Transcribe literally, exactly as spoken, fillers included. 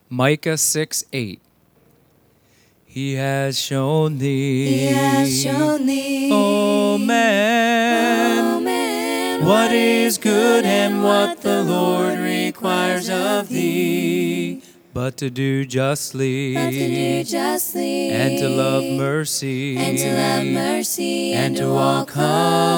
Micah six eight. He has shown thee, He has shown thee, O man, O man, what is good and what the Lord requires of thee, but to do justly, but to do justly, and to love mercy, and to love mercy, and to walk humbly